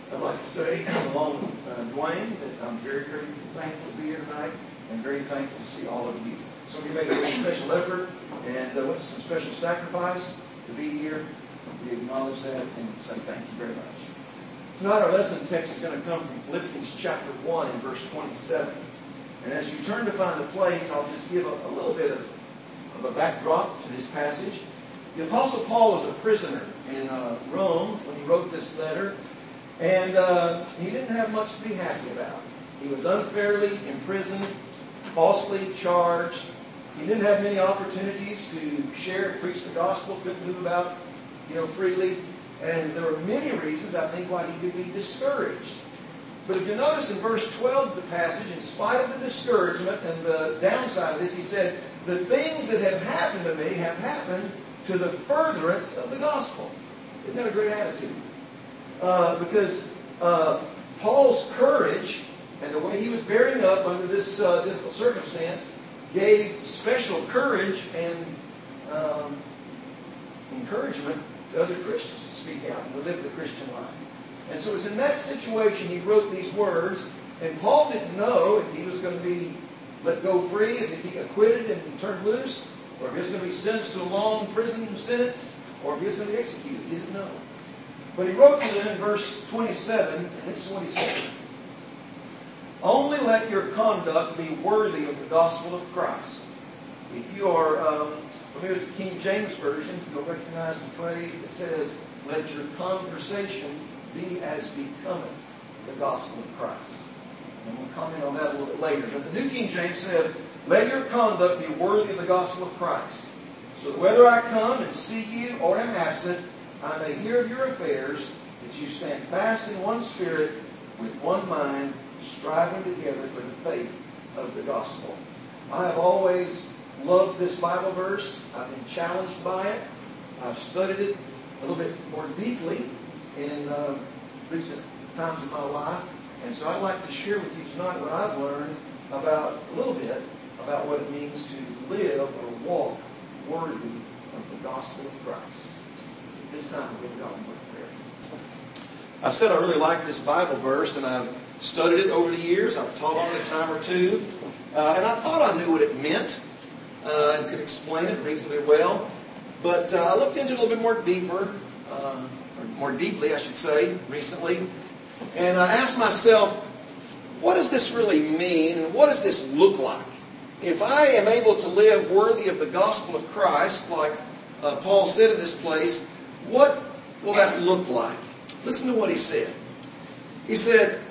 I'd like to say, along with Dwayne, that I'm very, very thankful to be here tonight and very thankful to see all of you. Some of you made a very special effort and went to some special sacrifice to be here. We acknowledge that and say thank you very much. Tonight our lesson text is going to come from Philippians chapter 1 and verse 27. And as you turn to find a place, I'll just give a little bit of a backdrop to this passage. The Apostle Paul was a prisoner in Rome when he wrote this letter. And he didn't have much to be happy about. He was unfairly imprisoned, falsely charged. He didn't have many opportunities to share and preach the gospel, couldn't move about, freely. And there were many reasons, I think, why he could be discouraged. But if you notice in verse 12 of the passage, in spite of the discouragement and the downside of this, he said, the things that have happened to me have happened to the furtherance of the gospel. Isn't that a great attitude? Because Paul's courage and the way he was bearing up under this difficult circumstance gave special courage and encouragement to other Christians to speak out and to live the Christian life. And so it was in that situation he wrote these words, and Paul didn't know if he was going to be let go free, if he'd be acquitted and turned loose, or if he was going to be sentenced to a long prison sentence, or if he was going to be executed. He didn't know. But he wrote to them in verse 27, and this is what he said. Only let your conduct be worthy of the gospel of Christ. If you are familiar with the King James Version, you'll recognize the phrase that says, let your conversation be as becometh the gospel of Christ. And we'll comment on that a little bit later. But the New King James says, let your conduct be worthy of the gospel of Christ. So that whether I come and see you or am absent, I may hear of your affairs, that you stand fast in one spirit, with one mind, striving together for the faith of the gospel. I have always loved this Bible verse. I've been challenged by it. I've studied it a little bit more deeply in recent times of my life. And so I'd like to share with you tonight what I've learned about a little bit about what it means to live or walk worthy of the gospel of Christ. This time we're going to go in prayer. I said I really like this Bible verse, and I've studied it over the years. I've taught on it a time or two. And I thought I knew what it meant and could explain it reasonably well. But I looked into it a little bit more deeply, I should say, recently. And I asked myself, what does this really mean, and what does this look like? If I am able to live worthy of the gospel of Christ, like Paul said in this place, what will that look like? Listen to what he said. He said,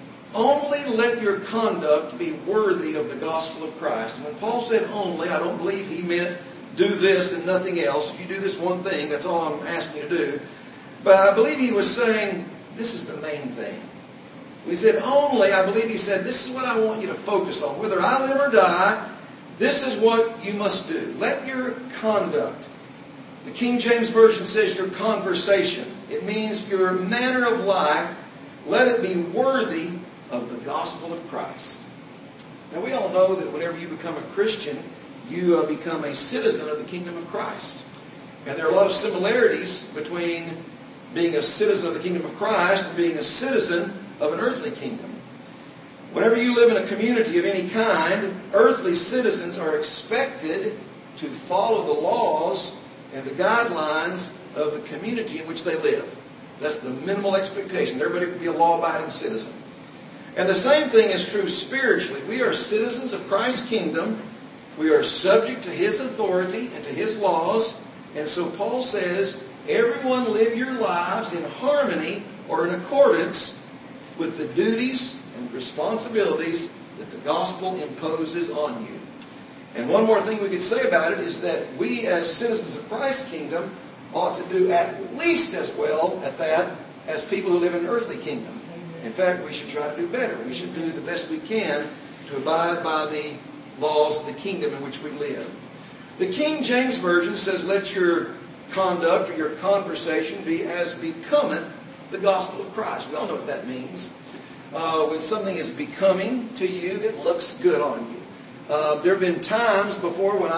only let your conduct be worthy of the gospel of Christ. And when Paul said only, I don't believe he meant do this and nothing else. If you do this one thing, that's all I'm asking you to do. But I believe he was saying, this is the main thing. When he said only, I believe he said, this is what I want you to focus on. Whether I live or die, this is what you must do. Let your conduct. The King James Version says your conversation. It means your manner of life. Let it be worthy of the gospel of Christ. Now we all know that whenever you become a Christian, you become a citizen of the kingdom of Christ. And there are a lot of similarities between being a citizen of the kingdom of Christ and being a citizen of an earthly kingdom. Whenever you live in a community of any kind, earthly citizens are expected to follow the laws and the guidelines of the community in which they live. That's the minimal expectation. Everybody can be a law-abiding citizen. And the same thing is true spiritually. We are citizens of Christ's kingdom. We are subject to His authority and to His laws. And so Paul says, everyone live your lives in harmony or in accordance with the duties and responsibilities that the gospel imposes on you. And one more thing we could say about it is that we as citizens of Christ's kingdom ought to do at least as well at that as people who live in an earthly kingdom. In fact, we should try to do better. We should do the best we can to abide by the laws of the kingdom in which we live. The King James Version says, let your conduct or your conversation be as becometh the gospel of Christ. We all know what that means. When something is becoming to you, it looks good on you. There have been times before when I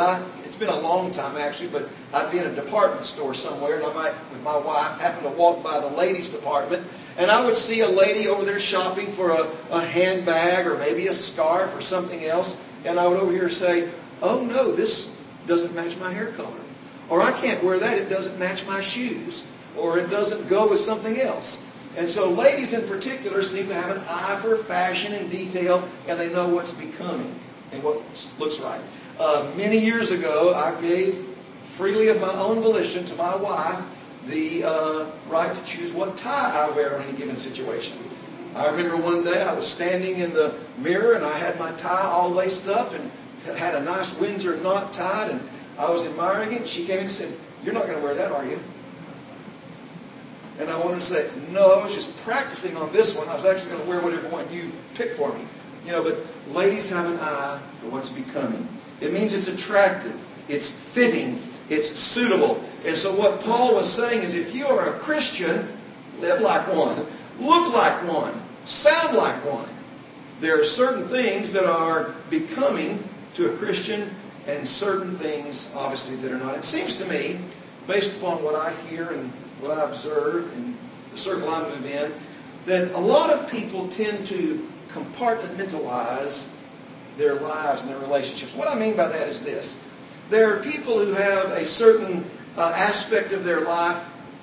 it's been a long time actually, but I'd be in a department store somewhere, and I might, with my wife, happen to walk by the ladies' department, and I would see a lady over there shopping for a handbag or maybe a scarf or something else, and I would over here say, oh no, this doesn't match my hair color. Or I can't wear that, it doesn't match my shoes. Or it doesn't go with something else. And so ladies in particular seem to have an eye for fashion and detail, and they know what's becoming and what looks right. Many years ago, I gave freely of my own volition to my wife the right to choose what tie I wear in any given situation. I remember one day I was standing in the mirror and I had my tie all laced up and had a nice Windsor knot tied, and I was admiring it. She came and said, "You're not going to wear that, are you?" And I wanted to say, "No, I was just practicing on this one. I was actually going to wear whatever one you pick for me." But ladies have an eye for what's becoming. It means it's attractive, it's fitting, it's suitable. And so what Paul was saying is, if you are a Christian, live like one, look like one, sound like one. There are certain things that are becoming to a Christian and certain things, obviously, that are not. It seems to me, based upon what I hear and what I observe in the circle I move in, that a lot of people tend to compartmentalize their lives and their relationships. What I mean by that is this. There are people who have a certain aspect of their life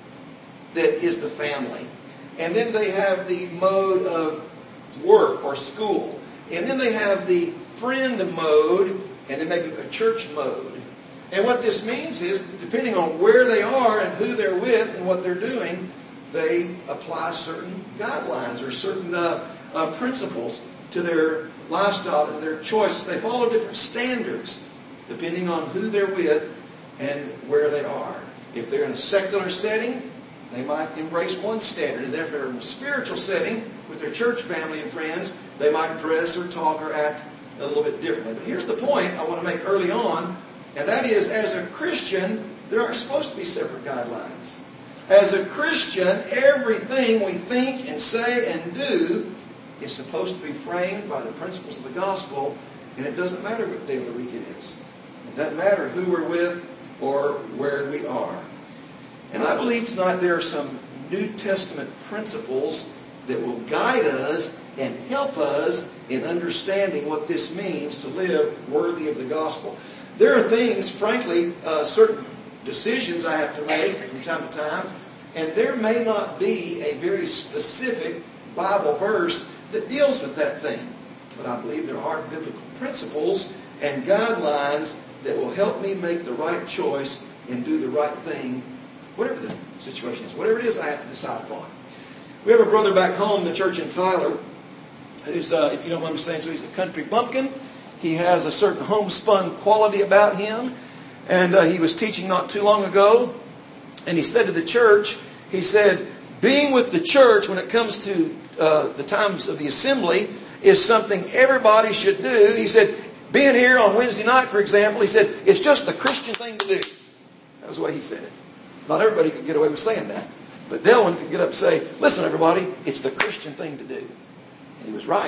that is the family. And then they have the mode of work or school. And then they have the friend mode, and then maybe a church mode. And what this means is, depending on where they are and who they're with and what they're doing, they apply certain guidelines or certain principles to their lifestyle and their choices. They follow different standards depending on who they're with and where they are. If they're in a secular setting, they might embrace one standard. And if they're in a spiritual setting with their church family and friends, they might dress or talk or act a little bit differently. But here's the point I want to make early on, and that is, as a Christian, there are supposed to be separate guidelines. As a Christian, everything we think and say and do is supposed to be framed by the principles of the gospel, and it doesn't matter what day of the week it is. It doesn't matter who we're with or where we are. And I believe tonight there are some New Testament principles that will guide us and help us in understanding what this means to live worthy of the gospel. There are things, frankly, certain decisions I have to make from time to time, and there may not be a very specific Bible verse that deals with that thing. But I believe there are biblical principles and guidelines that will help me make the right choice and do the right thing, whatever the situation is, whatever it is I have to decide upon. We have a brother back home in the church in Tyler who's, if you don't mind me saying so, he's a country bumpkin. He has a certain homespun quality about him. And he was teaching not too long ago, and he said to the church, he said, being with the church when it comes to the times of the assembly is something everybody should do. He said, being here on Wednesday night, for example, he said, it's just the Christian thing to do. That was the way he said it. Not everybody could get away with saying that. But Delwyn could get up and say, listen, everybody, it's the Christian thing to do. And he was right.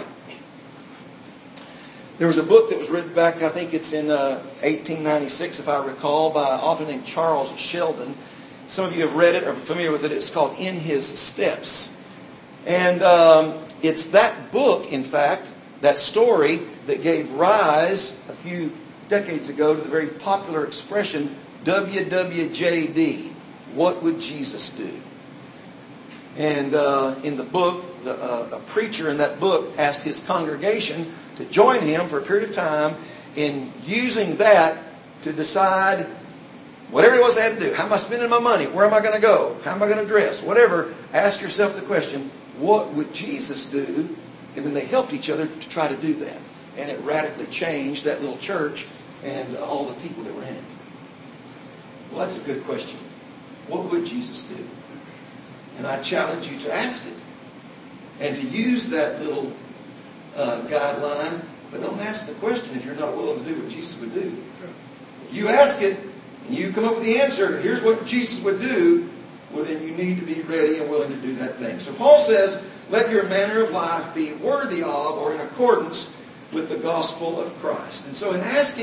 There was a book that was written back, I think it's in 1896, if I recall, by an author named Charles Sheldon. Some of you have read it or are familiar with it. It's called In His Steps. And it's that book, in fact, that story that gave rise a few decades ago to the very popular expression, WWJD. What would Jesus do? And in the book, a preacher in that book asked his congregation to join him for a period of time in using that to decide whatever it was they had to do. How am I spending my money? Where am I going to go? How am I going to dress? Whatever. Ask yourself the question, what would Jesus do? And then they helped each other to try to do that. And it radically changed that little church and all the people that were in it. Well, that's a good question. What would Jesus do? And I challenge you to ask it. And to use that little guideline, but don't ask the question if you're not willing to do what Jesus would do. If you ask it, and you come up with the answer, here's what Jesus would do, well then you need to be ready and willing to do that thing. So Paul says, let your manner of life be worthy of or in accordance with the gospel of Christ. And so in asking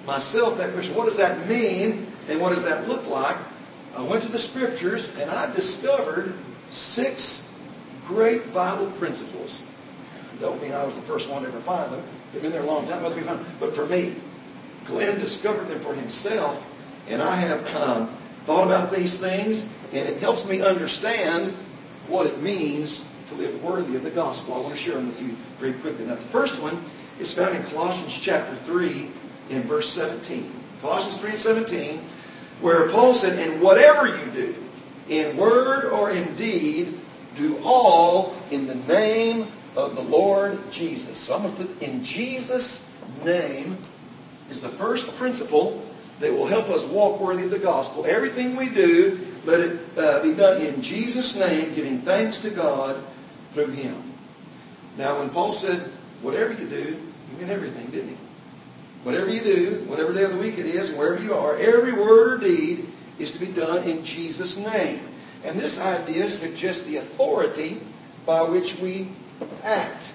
myself that question, what does that mean and what does that look like? I went to the Scriptures and I discovered 6 great Bible principles. Don't mean I was the first one to ever find them. They've been there a long time. But for me, Glenn discovered them for himself, and I have thought about these things, and it helps me understand what it means to live worthy of the gospel. I want to share them with you very quickly. Now, the first one is found in Colossians chapter 3 in verse 17. Colossians 3 and 17, where Paul said, "And whatever you do, in word or in deed, do all in the name of the Lord Jesus." So I'm going to put in Jesus' name is the first principle that will help us walk worthy of the gospel. Everything we do, let it be done in Jesus' name, giving thanks to God through Him. Now, when Paul said, whatever you do, he meant everything, didn't he? Whatever you do, whatever day of the week it is, and wherever you are, every word or deed is to be done in Jesus' name. And this idea suggests the authority by which we act.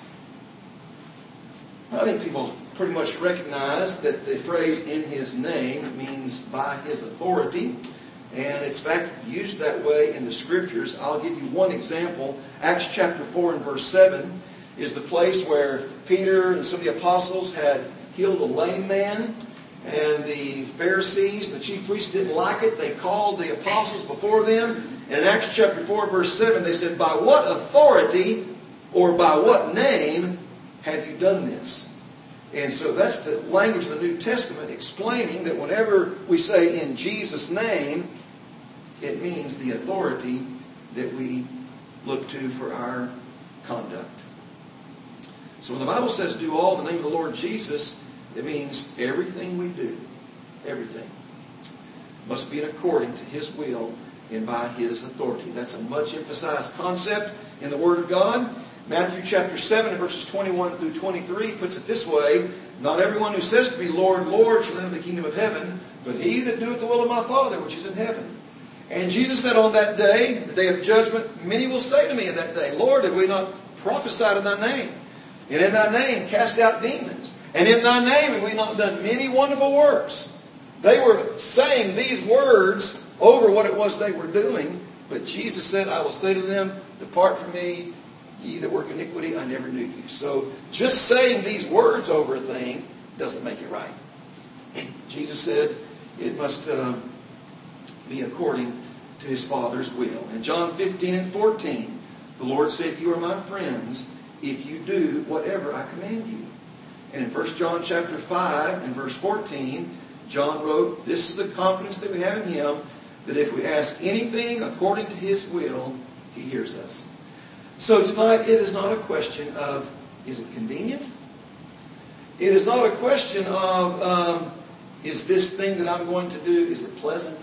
I think people pretty much recognize that the phrase "in His name" means by His authority. And it's in fact used that way in the Scriptures. I'll give you one example. Acts chapter 4 and verse 7 is the place where Peter and some of the apostles had healed a lame man. And the Pharisees, the chief priests, didn't like it. They called the apostles before them. And in Acts chapter 4 verse 7 they said, "By what authority or by what name have you done this?" And so that's the language of the New Testament explaining that whenever we say "in Jesus' name," it means the authority that we look to for our conduct. So when the Bible says "do all in the name of the Lord Jesus," it means everything we do, everything, must be according to His will and by His authority. That's a much emphasized concept in the Word of God. Matthew chapter 7 and verses 21 through 23 puts it this way: "Not everyone who says to me, 'Lord, Lord,' shall enter the kingdom of heaven, but he that doeth the will of my Father which is in heaven. And Jesus said, on that day, the day of judgment, many will say to me in that day, 'Lord, have we not prophesied in thy name? And in thy name cast out demons? And in thy name have we not done many wonderful works?'" They were saying these words over what it was they were doing. But Jesus said, "I will say to them, 'Depart from me, ye that work iniquity, I never knew you.'" So just saying these words over a thing doesn't make it right. Jesus said it must be according to His Father's will. In John 15 and 14, the Lord said, "You are my friends if you do whatever I command you." And in 1 John chapter 5 and verse 14, John wrote, "This is the confidence that we have in Him, that if we ask anything according to His will, He hears us." So tonight, it is not a question of, is it convenient? It is not a question of, is this thing that I'm going to do, is it pleasant?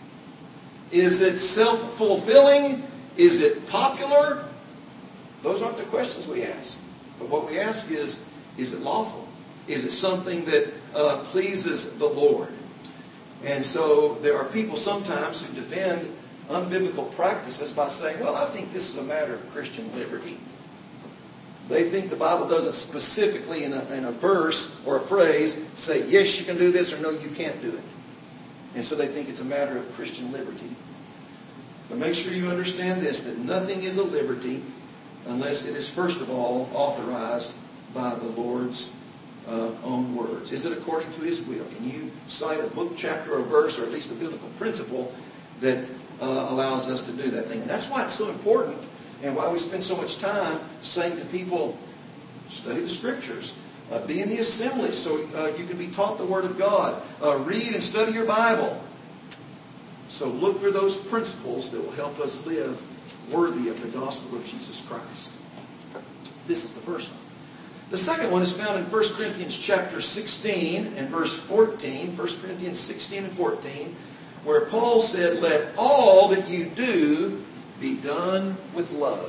Is it self-fulfilling? Is it popular? Those aren't the questions we ask. But what we ask is it lawful? Is it something that pleases the Lord? And so there are people sometimes who defend unbiblical practices by saying, "Well, I think this is a matter of Christian liberty." They think the Bible doesn't specifically in a verse or a phrase say, "Yes, you can do this," or "No, you can't do it." And so they think it's a matter of Christian liberty. But make sure you understand this, that nothing is a liberty unless it is first of all authorized by the Lord's own words. Is it according to His will? Can you cite a book, chapter, or verse, or at least a biblical principle that allows us to do that thing? And that's why it's so important, and why we spend so much time saying to people, study the Scriptures, be in the assembly so you can be taught the Word of God, read and study your Bible. So look for those principles that will help us live worthy of the gospel of Jesus Christ. This is the first one. The second one is found in 1 Corinthians chapter 16 and verse 14. 1 Corinthians 16 and 14, where Paul said, "Let all that you do be done with love."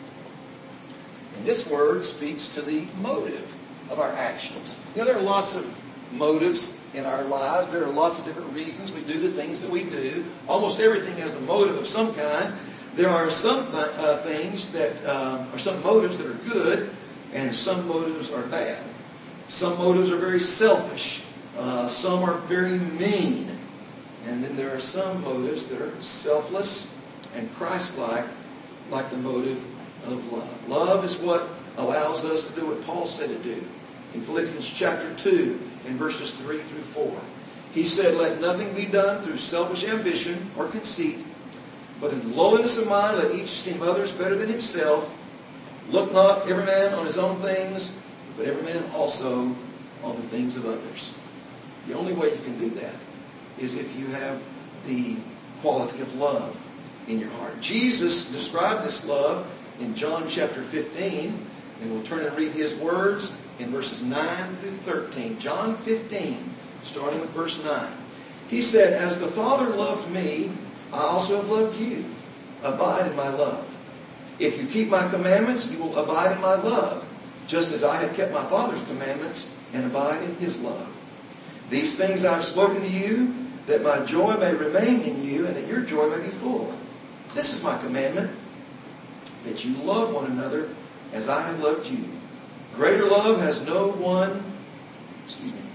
And this word speaks to the motive of our actions. There are lots of motives in our lives. There are lots of different reasons we do the things that we do. Almost everything has a motive of some kind. There are some things that are some motives that are good, and some motives are bad. Some motives are very selfish. Some are very mean. And then there are some motives that are selfless and Christ-like, like the motive of love. Love is what allows us to do what Paul said to do. In Philippians chapter 2, in verses 3 through 4. He said, "Let nothing be done through selfish ambition or conceit, but in lowliness of mind let each esteem others better than himself. Look not every man on his own things, but every man also on the things of others." The only way you can do that is if you have the quality of love in your heart. Jesus described this love in John chapter 15, and we'll turn and read his words in verses 9 through 13. John 15, starting with verse 9. He said, "As the Father loved me, I also have loved you. Abide in my love. If you keep my commandments, you will abide in my love, just as I have kept my Father's commandments and abide in his love. These things I have spoken to you, that my joy may remain in you, and that your joy may be full. This is my commandment, that you love one another as I have loved you. Greater love has no one..." Excuse me.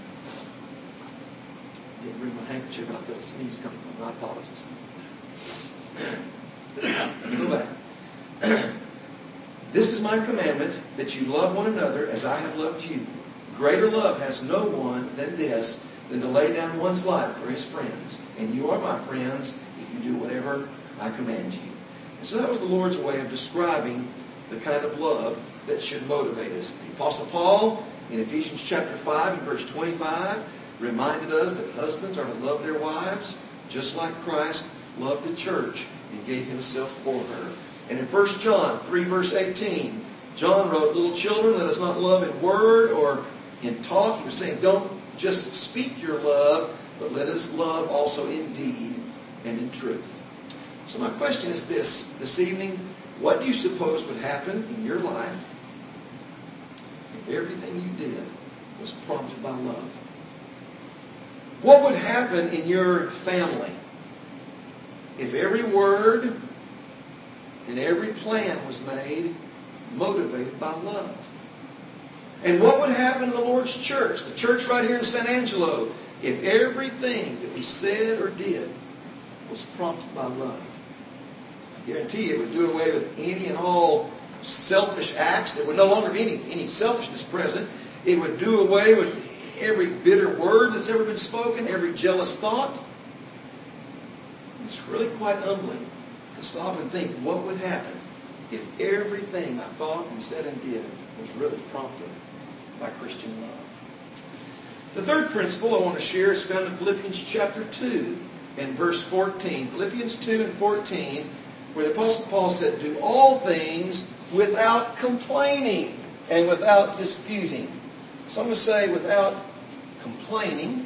I didn't bring my handkerchief. I've got a sneeze coming on. My apologies. Let me go back. "This is my commandment, that you love one another as I have loved you. Greater love has no one than this, than to lay down one's life for his friends. And you are my friends if you do whatever I command you." And so that was the Lord's way of describing the kind of love that should motivate us. The Apostle Paul, in Ephesians chapter 5 and verse 25, reminded us that husbands are to love their wives just like Christ loved the church and gave himself for her. And in 1 John 3 verse 18, John wrote, "Little children, let us not love in word or in talk." He was saying, don't just speak your love, but let us love also in deed and in truth. So my question is this evening: what do you suppose would happen in your life if everything you did was prompted by love? What would happen in your family if every word and every plan was made motivated by love? And what would happen in the Lord's church, the church right here in San Angelo, if everything that we said or did was prompted by love? I guarantee you it would do away with any and all selfish acts. There would no longer be any selfishness present. It would do away with every bitter word that's ever been spoken, every jealous thought. It's really quite humbling to stop and think what would happen if everything I thought and said and did was really prompted by Christian love. The third principle I want to share is found in Philippians chapter 2 and verse 14. Philippians 2 and 14, where the Apostle Paul said, "Do all things without complaining and without disputing." Some will say without complaining.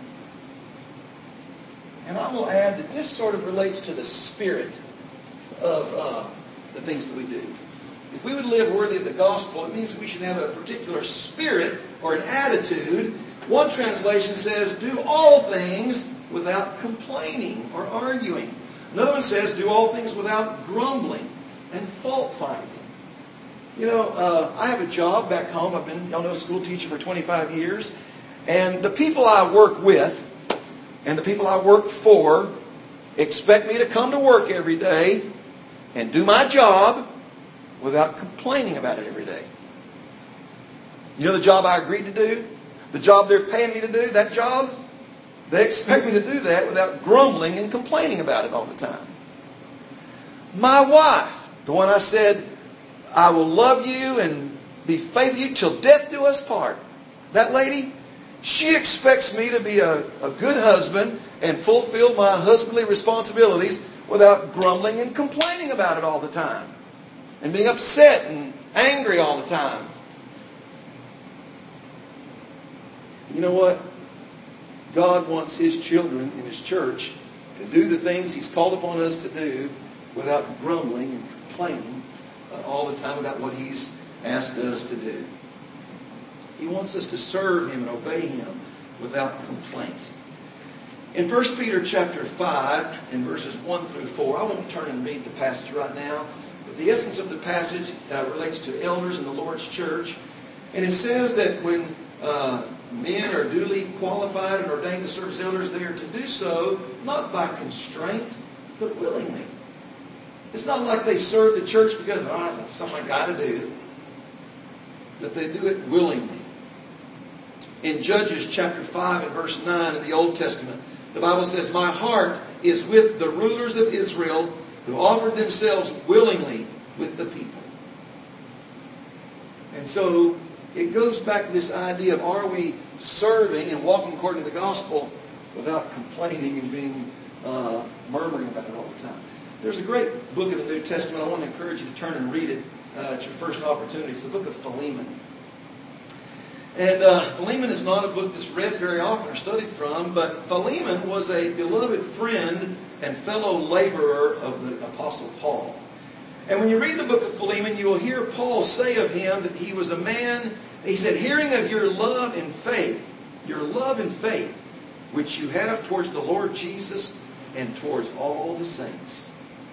And I will add that this sort of relates to the spirit of the things that we do. If we would live worthy of the gospel, it means we should have a particular spirit or an attitude. One translation says, "Do all things without complaining or arguing." Another one says, "Do all things without grumbling and fault finding." You know, I have a job back home. I've been, y'all know, a school teacher for 25 years. And the people I work with and the people I work for expect me to come to work every day and do my job without complaining about it every day. You know the job I agreed to do? The job they're paying me to do, that job? They expect me to do that without grumbling and complaining about it all the time. My wife, the one I said, "I will love you and be faithful to you till death do us part." That lady, she expects me to be a good husband and fulfill my husbandly responsibilities without grumbling and complaining about it all the time. And being upset and angry all the time. You know what? God wants His children in His church to do the things He's called upon us to do without grumbling and complaining all the time about what He's asked us to do. He wants us to serve Him and obey Him without complaint. In 1 Peter chapter 5, in verses 1 through 4, I won't turn and read the passage right now, but the essence of the passage relates to elders in the Lord's church. And it says that when men are duly qualified and ordained to serve as elders, they are to do so not by constraint, but willingly. It's not like they serve the church because, it's something I got to do. But they do it willingly. In Judges chapter 5 and verse 9 in the Old Testament, the Bible says, "My heart is with the rulers of Israel who offered themselves willingly with the people." And so it goes back to this idea of, are we serving and walking according to the gospel without complaining and being murmuring about it all the time? There's a great book of the New Testament. I want to encourage you to turn and read it at your first opportunity. It's the book of Philemon. And Philemon is not a book that's read very often or studied from, but Philemon was a beloved friend and fellow laborer of the Apostle Paul. And when you read the book of Philemon, you will hear Paul say of him that he was a man, he said, "Hearing of your love and faith, which you have towards the Lord Jesus and towards all the saints."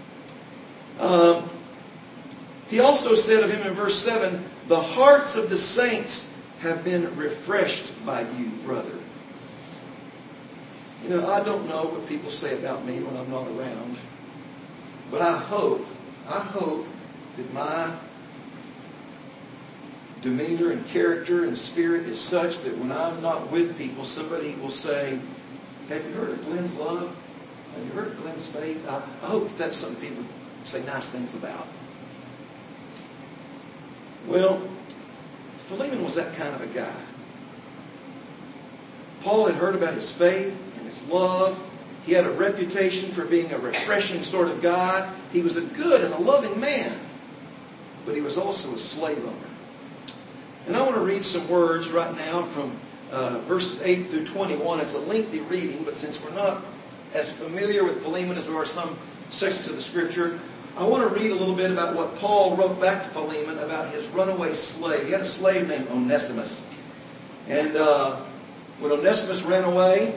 He also said of him in verse 7, "The hearts of the saints have been refreshed by you, brother." You know, I don't know what people say about me when I'm not around, but I hope that my demeanor and character and spirit is such that when I'm not with people, somebody will say, "Have you heard of Glenn's love? Have you heard of Glenn's faith?" I hope that's something people say nice things about. Well, Philemon was that kind of a guy. Paul had heard about his faith and his love. He had a reputation for being a refreshing sort of guy. He was a good and a loving man. But he was also a slave owner. And I want to read some words right now from verses 8 through 21. It's a lengthy reading, but since we're not as familiar with Philemon as we are some sections of the Scripture, I want to read a little bit about what Paul wrote back to Philemon about his runaway slave. He had a slave named Onesimus. And when Onesimus ran away,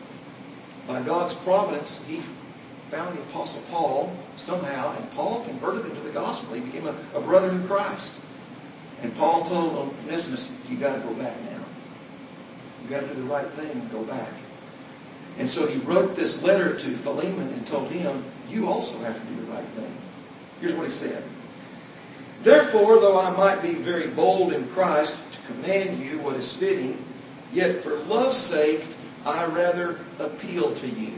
by God's providence, he found the Apostle Paul somehow, and Paul converted him to the gospel. He became a brother in Christ. And Paul told Onesimus, "You got to go back now. You got to do the right thing and go back." And so he wrote this letter to Philemon and told him, "You also have to do the right thing." Here's what he said. "Therefore, though I might be very bold in Christ to command you what is fitting, yet for love's sake I rather appeal to you."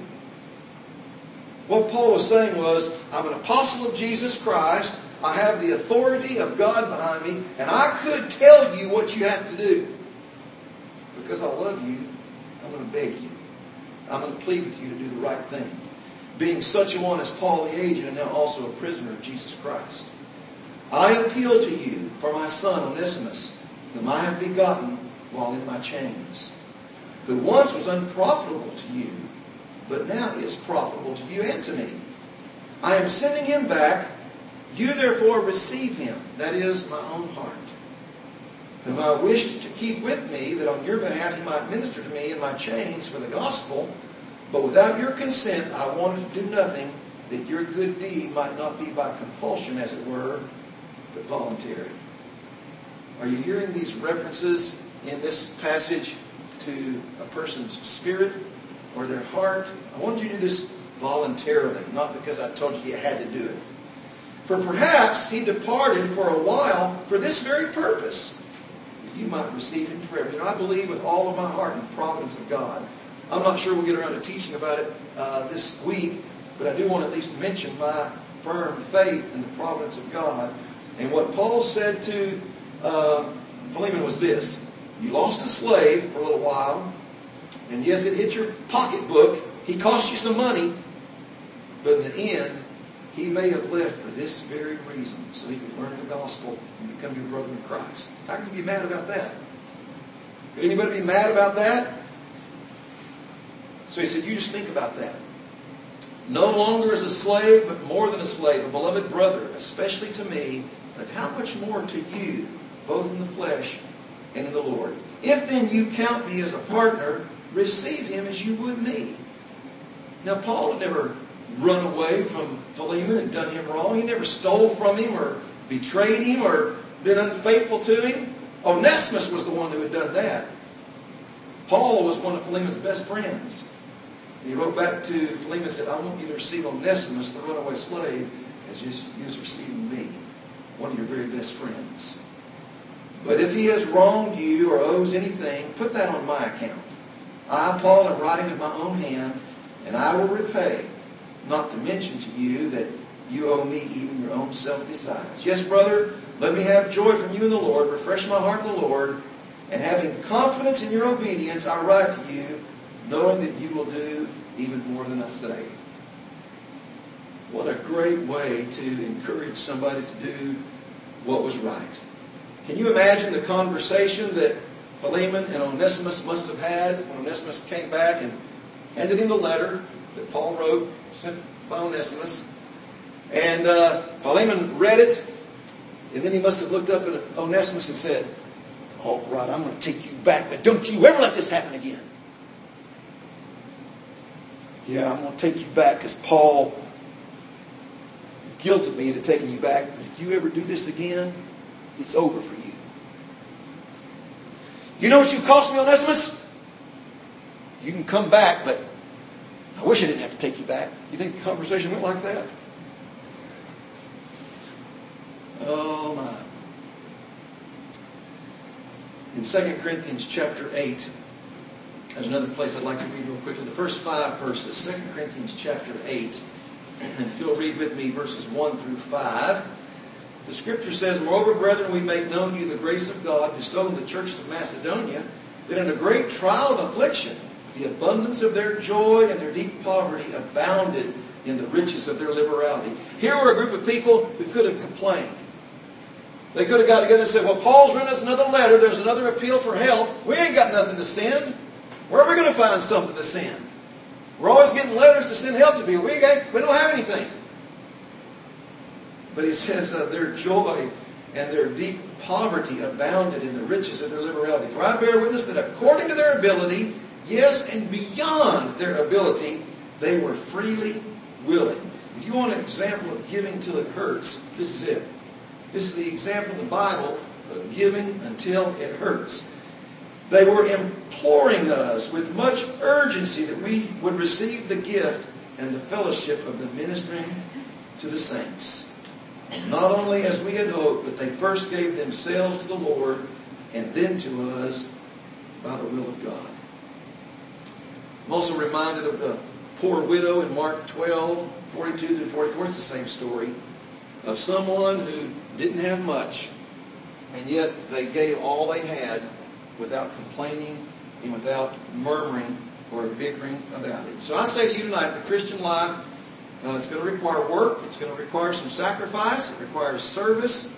What Paul was saying was, I'm an apostle of Jesus Christ. I have the authority of God behind me, and I could tell you what you have to do. Because I love you, I'm going to beg you. I'm going to plead with you to do the right thing. Being such a one as Paul the aged, and now also a prisoner of Jesus Christ. I appeal to you for my son Onesimus, whom I have begotten while in my chains, who once was unprofitable to you, but now is profitable to you and to me. I am sending him back. You therefore receive him, that is, my own heart, whom I wished to keep with me, that on your behalf he might minister to me in my chains for the gospel. But without your consent I wanted to do nothing, that your good deed might not be by compulsion, as it were, but voluntary. Are you hearing these references in this passage to a person's spirit or their heart? I wanted you to do this voluntarily, not because I told you you had to do it. For perhaps he departed for a while for this very purpose, that you might receive him forever. You know, I believe with all of my heart in the providence of God. I'm not sure we'll get around to teaching about it this week, but I do want to at least mention my firm faith in the providence of God. And what Paul said to Philemon was this: you lost a slave for a little while, and yes, it hit your pocketbook. He cost you some money, but in the end, he may have left for this very reason, so he could learn the gospel and become your brother in Christ. How can you be mad about that? Could anybody be mad about that? So he said, you just think about that. No longer as a slave, but more than a slave, a beloved brother, especially to me, but how much more to you, both in the flesh and in the Lord. If then you count me as a partner, receive him as you would me. Now Paul had never run away from Philemon and done him wrong. He never stole from him or betrayed him or been unfaithful to him. Onesimus was the one who had done that. Paul was one of Philemon's best friends. He wrote back to Philemon and said, I want you to receive Onesimus, the runaway slave, as you is receiving me, one of your very best friends. But if he has wronged you or owes anything, put that on my account. I, Paul, am writing with my own hand, and I will repay, not to mention to you that you owe me even your own self besides. Yes, brother, let me have joy from you in the Lord, refresh my heart in the Lord, and having confidence in your obedience, I write to you, knowing that you will do even more than I say. What a great way to encourage somebody to do what was right. Can you imagine the conversation that Philemon and Onesimus must have had when Onesimus came back and handed him the letter that Paul wrote, sent by Onesimus. And Philemon read it, and then he must have looked up at Onesimus and said, all right, I'm going to take you back, but don't you ever let this happen again. Yeah, I'm going to take you back because Paul guilted me into taking you back. But if you ever do this again, it's over for you. You know what you cost me, Onesimus? You can come back, but I wish I didn't have to take you back. You think the conversation went like that? Oh my. In 2 Corinthians chapter 8, there's another place I'd like to read real quickly. The first 5 verses, 2 Corinthians chapter 8. And if you'll read with me verses 1 through 5. The Scripture says, Moreover, brethren, we make known to you the grace of God bestowed on the churches of Macedonia, that in a great trial of affliction, the abundance of their joy and their deep poverty abounded in the riches of their liberality. Here were a group of people who could have complained. They could have got together and said, well, Paul's written us another letter. There's another appeal for help. We ain't got nothing to send. Where are we going to find something to send? We're always getting letters to send help to people. We don't have anything. But he says their joy and their deep poverty abounded in the riches of their liberality. For I bear witness that according to their ability, yes, and beyond their ability, they were freely willing. If you want an example of giving till it hurts, this is it. This is the example in the Bible of giving until it hurts. They were imploring us with much urgency that we would receive the gift and the fellowship of the ministering to the saints. Not only as we had hoped, but they first gave themselves to the Lord and then to us by the will of God. I'm also reminded of the poor widow in Mark 12, 42 through 44. It's the same story of someone who didn't have much, and yet they gave all they had without complaining and without murmuring or bickering about it. So I say to you tonight, the Christian life, it's going to require work. It's going to require some sacrifice. It requires service.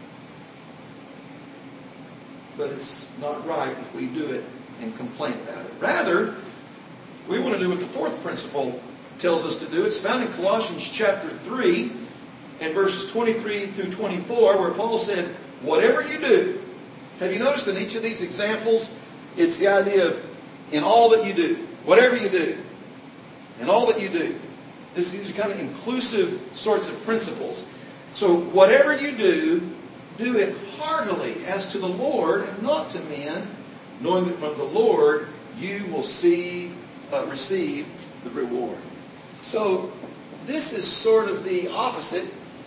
But it's not right if we do it and complain about it. Rather, we want to do what the fourth principle tells us to do. It's found in Colossians chapter 3 and verses 23 through 24, where Paul said, whatever you do. Have you noticed in each of these examples, it's the idea of in all that you do. Whatever you do. In all that you do. These are kind of inclusive sorts of principles. So whatever you do, do it heartily as to the Lord and not to men, knowing that from the Lord you will receive the reward. So this is sort of the opposite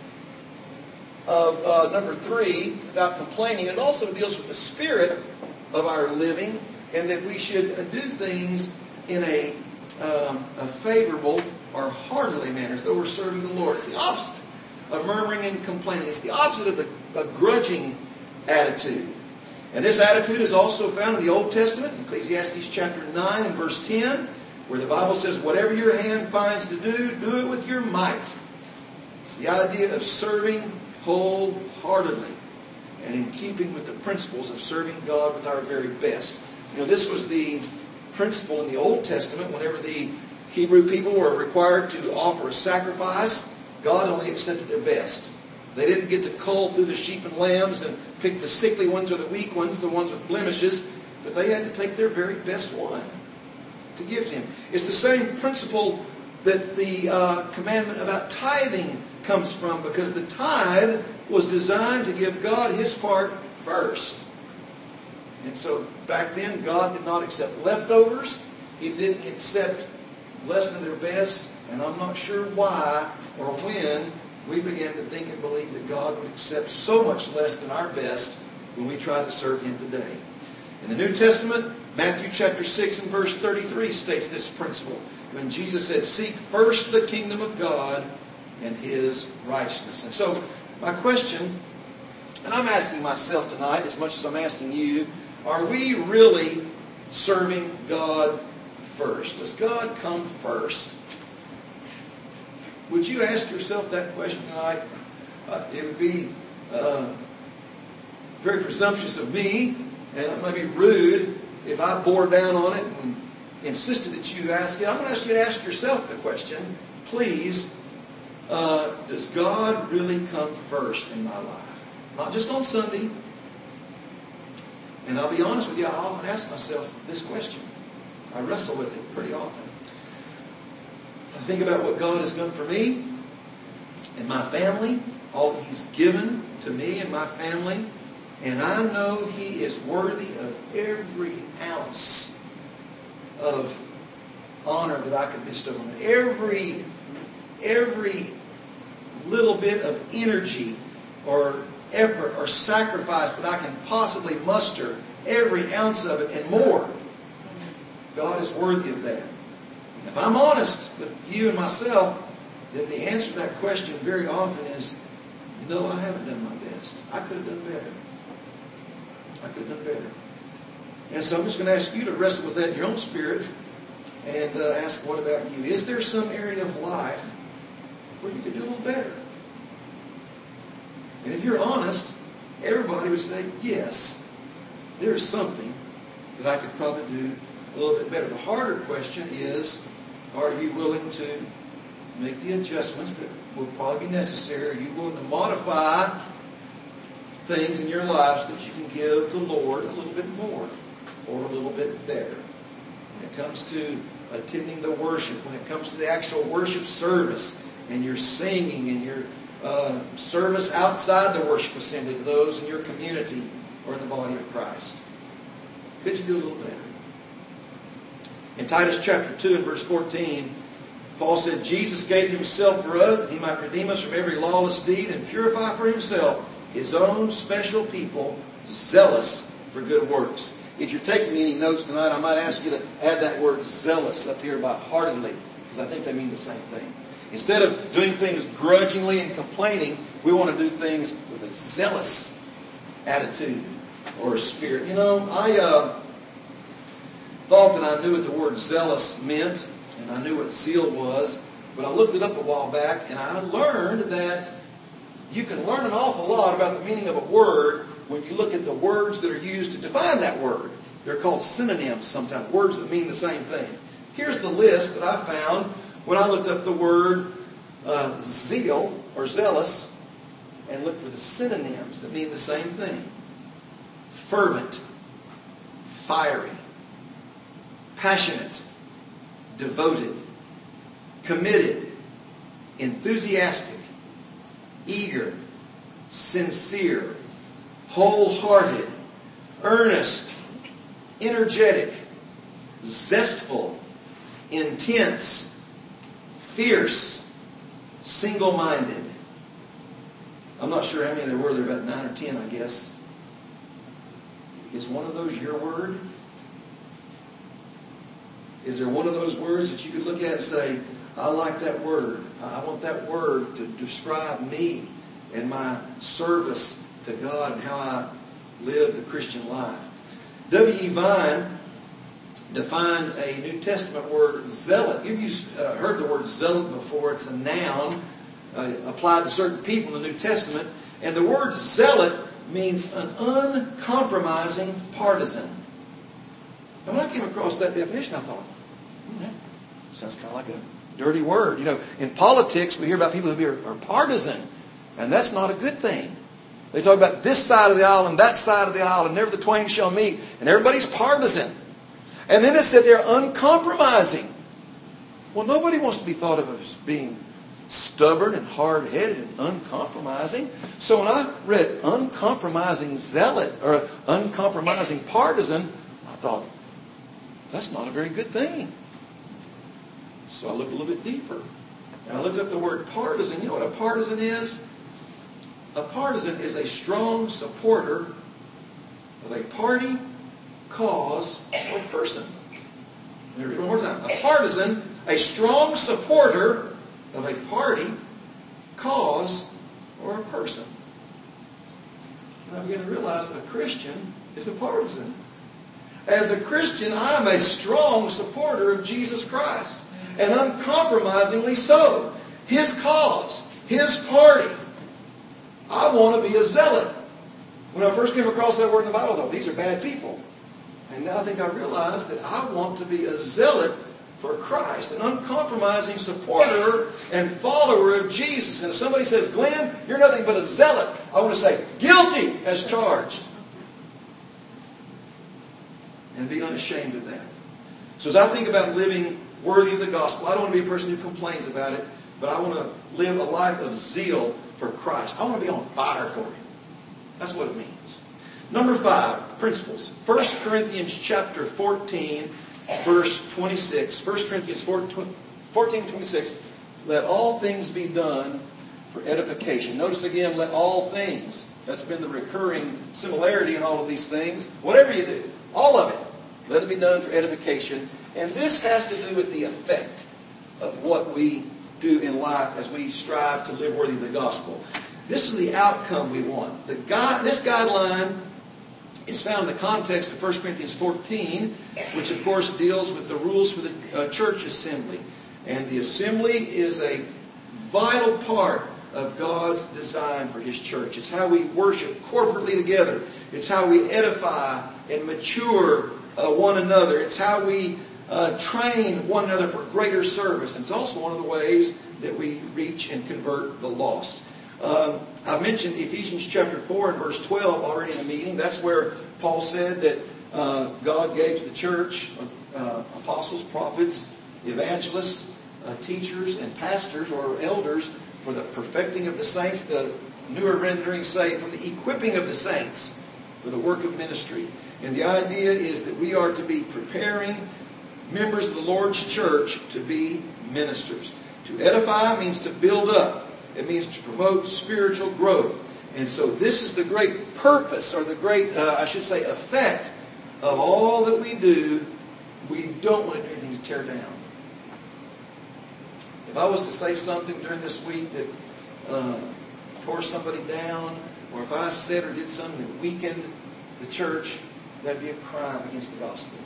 of number 3, without complaining. It also deals with the spirit of our living, and that we should do things in a favorable or heartily manner, as though we're serving the Lord. It's the opposite of murmuring and complaining. It's the opposite of a grudging attitude. And this attitude is also found in the Old Testament, Ecclesiastes chapter 9 and verse 10, where the Bible says, whatever your hand finds to do, do it with your might. It's the idea of serving wholeheartedly and in keeping with the principles of serving God with our very best. You know, this was the principle in the Old Testament. Whenever the Hebrew people were required to offer a sacrifice, God only accepted their best. They didn't get to cull through the sheep and lambs and pick the sickly ones or the weak ones, the ones with blemishes, but they had to take their very best one to give to Him. It's the same principle that the commandment about tithing comes from, because the tithe was designed to give God His part first. And so back then, God did not accept leftovers. He didn't accept less than their best. And I'm not sure why or when we began to think and believe that God would accept so much less than our best when we try to serve Him today. In the New Testament, Matthew chapter 6 and verse 33 states this principle. When Jesus said, "Seek first the kingdom of God and His righteousness." And so my question, and I'm asking myself tonight as much as I'm asking you, are we really serving God first? Does God come first? Would you ask yourself that question tonight? It would be very presumptuous of me, and it might be rude if I bore down on it and insisted that you ask it. I'm going to ask you to ask yourself the question, please, does God really come first in my life? Not just on Sunday. And I'll be honest with you, I often ask myself this question. I wrestle with it pretty often. I think about what God has done for me and my family, all that He's given to me and my family, and I know He is worthy of every ounce of honor that I could bestow on Him. Every little bit of energy or effort or sacrifice that I can possibly muster, every ounce of it and more, God is worthy of that. If I'm honest with you and myself, then the answer to that question very often is, no, I haven't done my best. I could have done better. I could have done better. And so I'm just going to ask you to wrestle with that in your own spirit and ask, what about you? Is there some area of life where you could do a little better? And if you're honest, everybody would say, yes, there is something that I could probably do a little bit better. The harder question is, are you willing to make the adjustments that will probably be necessary? Are you willing to modify things in your life so that you can give the Lord a little bit more or a little bit better? When it comes to attending the worship, when it comes to the actual worship service, and your singing and your service outside the worship assembly to those in your community or in the body of Christ, could you do a little better? In Titus chapter 2 and verse 14, Paul said, Jesus gave Himself for us that He might redeem us from every lawless deed and purify for Himself His own special people, zealous for good works. If you're taking any notes tonight, I might ask you to add that word zealous up here by heartily, because I think they mean the same thing. Instead of doing things grudgingly and complaining, we want to do things with a zealous attitude or spirit. You know, I thought that I knew what the word zealous meant, and I knew what zeal was, but I looked it up a while back, and I learned that you can learn an awful lot about the meaning of a word when you look at the words that are used to define that word. They're called synonyms sometimes, words that mean the same thing. Here's the list that I found when I looked up the word zeal or zealous and looked for the synonyms that mean the same thing. Fervent, fiery, passionate, devoted, committed, enthusiastic, eager, sincere, wholehearted, earnest, energetic, zestful, intense, fierce, single-minded. I'm not sure how many there were. There were about 9 or 10, I guess. Is one of those your word? Is there one of those words that you could look at and say, I like that word. I want that word to describe me and my service to God and how I live the Christian life. W.E. Vine defined a New Testament word, zealot. You've heard the word zealot before. It's a noun applied to certain people in the New Testament. And the word zealot means an uncompromising partisan. And when I came across that definition, I thought, that sounds kind of like a dirty word. You know, in politics, we hear about people who are partisan. And that's not a good thing. They talk about this side of the aisle and that side of the aisle, and never the twain shall meet. And everybody's partisan. And then it said they're uncompromising. Well, nobody wants to be thought of as being stubborn and hard-headed and uncompromising. So when I read uncompromising zealot or uncompromising partisan, I thought, that's not a very good thing. So I looked a little bit deeper. And I looked up the word partisan. You know what a partisan is? A partisan is a strong supporter of a party, cause, or person. Let me read it one more time. A partisan, a strong supporter of a party, cause, or a person. And I began to realize a Christian is a partisan. As a Christian, I am a strong supporter of Jesus Christ. And uncompromisingly so. His cause, His party. I want to be a zealot. When I first came across that word in the Bible, I thought, these are bad people. And now I think I realized that I want to be a zealot for Christ, an uncompromising supporter and follower of Jesus. And if somebody says, Glenn, you're nothing but a zealot, I want to say, guilty as charged. And be unashamed of that. So as I think about living worthy of the gospel, I don't want to be a person who complains about it, but I want to live a life of zeal for Christ. I want to be on fire for Him. That's what it means. Number 5, principles. 1 Corinthians chapter 14, verse 26. 1 Corinthians 14, 26. Let all things be done for edification. Notice again, let all things. That's been the recurring similarity in all of these things. Whatever you do, all of it, let it be done for edification. And this has to do with the effect of what we do in life as we strive to live worthy of the gospel. This is the outcome we want. This guideline is found in the context of 1 Corinthians 14, which of course deals with the rules for the church assembly. And the assembly is a vital part of God's design for His church. It's how we worship corporately together. It's how we edify and mature one another. It's how we train one another for greater service. And it's also one of the ways that we reach and convert the lost. I mentioned Ephesians chapter 4 and verse 12 already in the meeting. That's where Paul said that God gave to the church apostles, prophets, evangelists, teachers, and pastors or elders for the perfecting of the saints. The newer renderings say for the equipping of the saints for the work of ministry. And the idea is that we are to be preparing members of the Lord's church to be ministers. To edify means to build up. It means to promote spiritual growth. And so this is the great purpose, or the great, effect of all that we do. We don't want to do anything to tear down. If I was to say something during this week that tore somebody down, or if I said or did something that weakened the church, that'd be a crime against the gospel.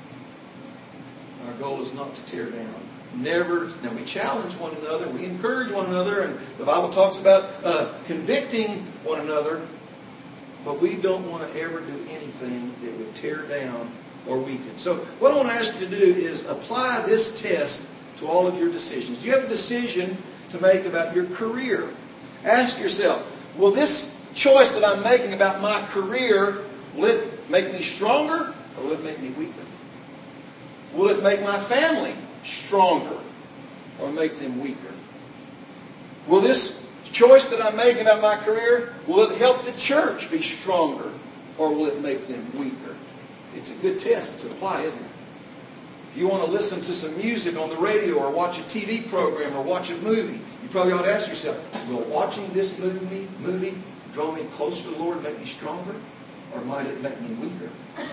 Our goal is not to tear down. Now we challenge one another, we encourage one another, and the Bible talks about convicting one another, but we don't want to ever do anything that would tear down or weaken. So what I want to ask you to do is apply this test to all of your decisions. Do you have a decision to make about your career? Ask yourself, will this choice that I'm making about my career, will it make me stronger or will it make me weaker? Will it make my family stronger or make them weaker? Will this choice that I'm making about my career, will it help the church be stronger or will it make them weaker? It's a good test to apply, isn't it? If you want to listen to some music on the radio or watch a TV program or watch a movie, you probably ought to ask yourself, will watching this movie draw me closer to the Lord and make me stronger, or might it make me weaker?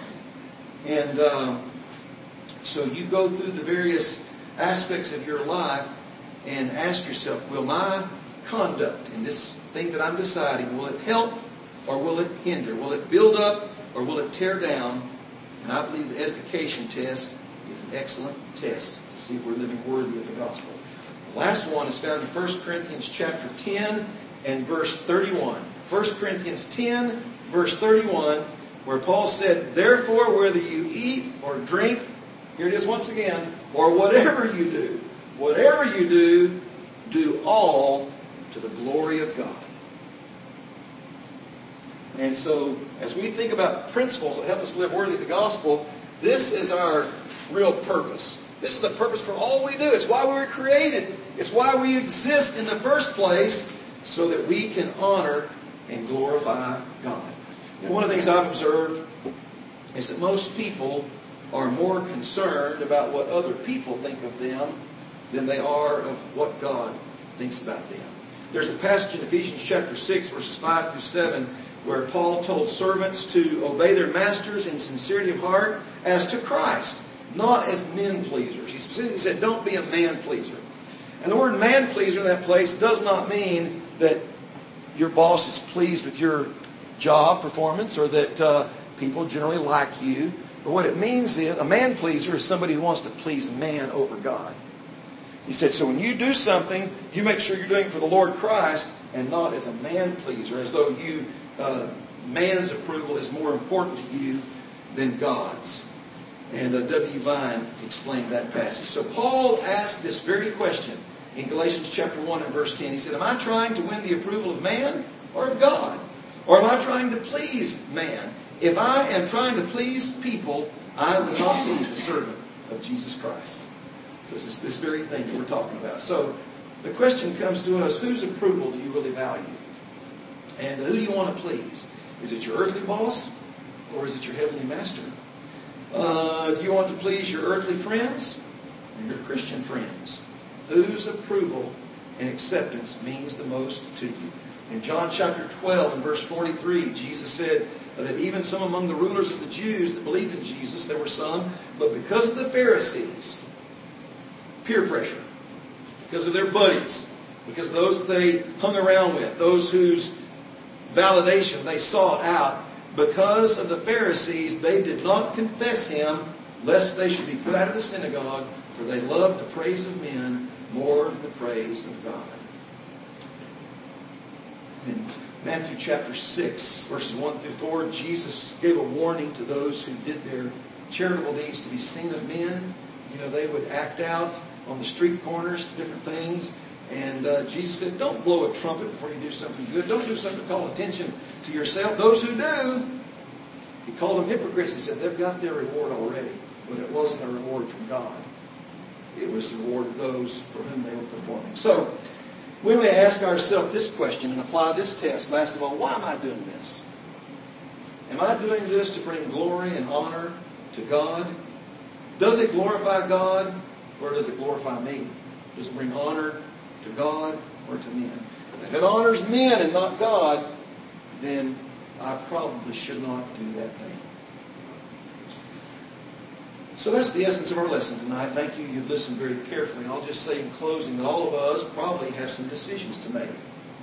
And so you go through the various aspects of your life and ask yourself, will my conduct in this thing that I'm deciding, will it help or will it hinder? Will it build up or will it tear down? And I believe the edification test is an excellent test to see if we're living worthy of the gospel. The last one is found in 1 Corinthians chapter 10 and verse 31. 1 Corinthians 10, verse 31, where Paul said, therefore, whether you eat or drink, here it is once again, or whatever you do, do all to the glory of God. And so, as we think about principles that help us live worthy of the gospel, this is our real purpose. This is the purpose for all we do. It's why we were created It's why we exist in the first place, so that we can honor and glorify God. And one of the things I've observed is that most people are more concerned about what other people think of them than they are of what God thinks about them. There's a passage in Ephesians chapter 6, verses 5 through 7, where Paul told servants to obey their masters in sincerity of heart as to Christ, not as men pleasers. He specifically said, don't be a man pleaser. And the word man pleaser in that place does not mean that your boss is pleased with your job performance or that people generally like you. But what it means is a man pleaser is somebody who wants to please man over God. He said, so when you do something, you make sure you're doing it for the Lord Christ and not as a man pleaser, as though man's approval is more important to you than God's. And W. Vine explained that passage. So Paul asked this very question in Galatians chapter 1 and verse 10. He said, am I trying to win the approval of man or of God? Or am I trying to please man? If I am trying to please people, I will not be the servant of Jesus Christ. So this is this very thing that we're talking about. So the question comes to us, whose approval do you really value? And who do you want to please? Is it your earthly boss or is it your heavenly master? Do you want to please your earthly friends or your Christian friends? Whose approval and acceptance means the most to you? In John chapter 12 and verse 43, Jesus said that even some among the rulers of the Jews that believed in Jesus, there were some, but because of the Pharisees, peer pressure, because of their buddies, because of those that they hung around with, those whose validation they sought out, because of the Pharisees, they did not confess him, lest they should be put out of the synagogue, for they loved the praise of men more than the praise of God. In Matthew chapter 6, verses 1 through 4, Jesus gave a warning to those who did their charitable deeds to be seen of men. You know, they would act out on the street corners, different things. And Jesus said, don't blow a trumpet before you do something good. Don't do something to call attention to yourself. Those who do, he called them hypocrites. He said, they've got their reward already. But it wasn't a reward from God. It was the reward of those for whom they were performing. So, we may ask ourselves this question and apply this test. Last of all, why am I doing this? Am I doing this to bring glory and honor to God? Does it glorify God or does it glorify me? Does it bring honor to God or to men? If it honors men and not God, then I probably should not do that thing. So that's the essence of our lesson tonight. Thank you. You've listened very carefully. I'll just say in closing that all of us probably have some decisions to make.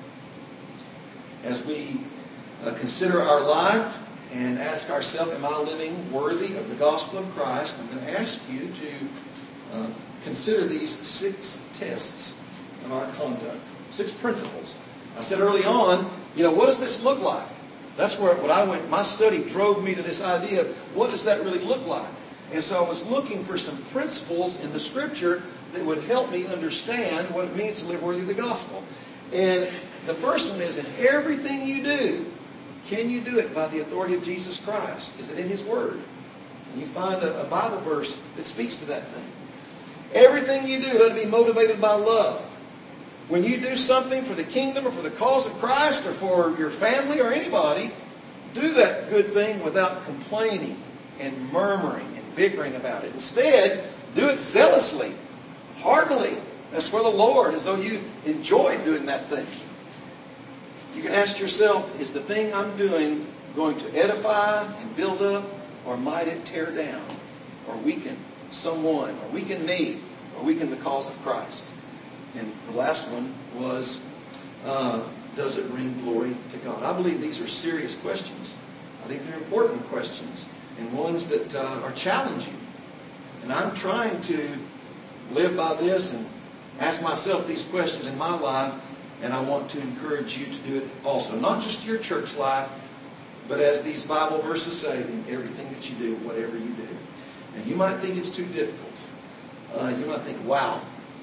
As we consider our life and ask ourselves, am I living worthy of the gospel of Christ? I'm going to ask you to consider these 6 tests of our conduct. 6 principles. I said early on, what does this look like? That's where what I went, my study drove me to this idea of what does that really look like? And so I was looking for some principles in the Scripture that would help me understand what it means to live worthy of the gospel. And the first one is, in everything you do, can you do it by the authority of Jesus Christ? Is it in His Word? And you find a Bible verse that speaks to that thing. Everything you do, let it be motivated by love. When you do something for the kingdom or for the cause of Christ or for your family or anybody, do that good thing without complaining and murmuring and bickering about it. Instead, do it zealously, heartily, as for the Lord, as though you enjoyed doing that thing. You can ask yourself, is the thing I'm doing going to edify and build up, or might it tear down or weaken someone, or weaken me, or weaken the cause of Christ? And the last one was, does it bring glory to God? I believe these are serious questions. I think they're important questions and ones that are challenging. And I'm trying to live by this and ask myself these questions in my life, and I want to encourage you to do it also. Not just your church life, but as these Bible verses say, in everything that you do, whatever you do. And you might think it's too difficult. You might think, wow,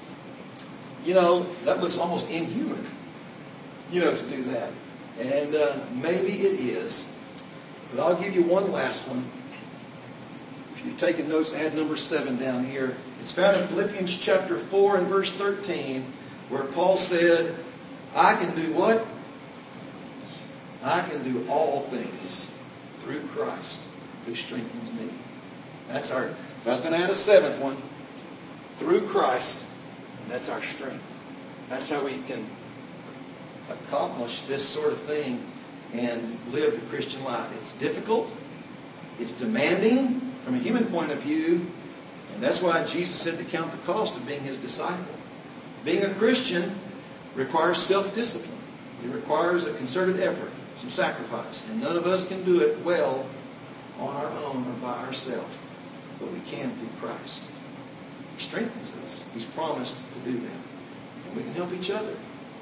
that looks almost inhuman, to do that. And maybe it is. But I'll give you one last one. If you're taking notes, I had number 7 down here. It's found in Philippians chapter 4 and verse 13. where Paul said, I can do what? I can do all things through Christ who strengthens me. That's our, if I was going to add a seventh one, through Christ, that's our strength. That's how we can accomplish this sort of thing and live the Christian life. It's difficult. It's demanding from a human point of view. And that's why Jesus said to count the cost of being His disciple. Being a Christian requires self-discipline. It requires a concerted effort, some sacrifice. And none of us can do it well on our own or by ourselves. But we can through Christ. He strengthens us. He's promised to do that. And we can help each other.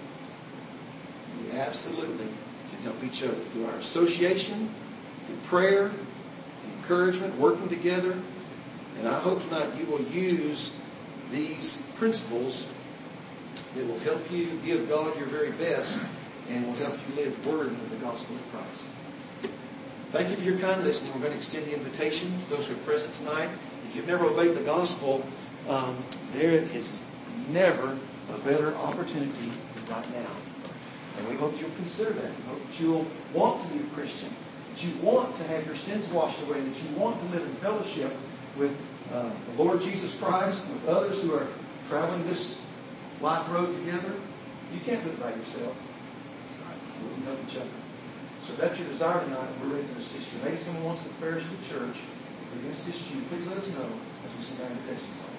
We absolutely can help each other through our association, through prayer, encouragement, working together. And I hope tonight you will use these principles that will help you give God your very best and will help you live worthy of the gospel of Christ. Thank you for your kind listening. We're going to extend the invitation to those who are present tonight. If you've never obeyed the gospel, there is never a better opportunity than right now. And we hope you'll consider that. We hope that you'll want to be a Christian, that you want to have your sins washed away, that you want to live in fellowship with the Lord Jesus Christ, with others who are traveling this life road together. You can't do it by yourself. We can help each other. So if that's your desire tonight, we're ready to assist you. Maybe someone wants the prayers of the church. If we can assist you, please let us know as we sing our invitation song.